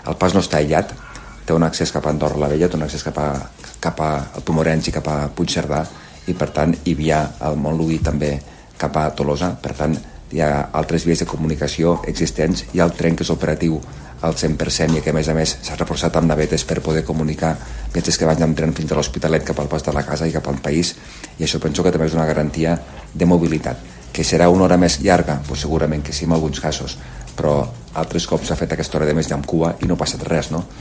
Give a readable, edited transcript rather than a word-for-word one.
El pas no està aïllat, té un accés cap a Andorra la Vella, té un accés cap a Pomorenys i cap a Puigcerdà, i per tant hi havia el Montluí també cap a Tolosa. Per tant hi ha altres vies de comunicació existents, i el tren que és operatiu al 100% i que a més s'ha reforçat amb navetes per poder comunicar viatges que van amb tren fins a l'Hospitalet cap al pas de la casa i cap al país, i això penso que també és una garantia de mobilitat. Que serà una hora més llarga? Pues segurament que sí en alguns casos, però altres cops s'ha fet aquesta hora de més amb cua i no ha passat res, no?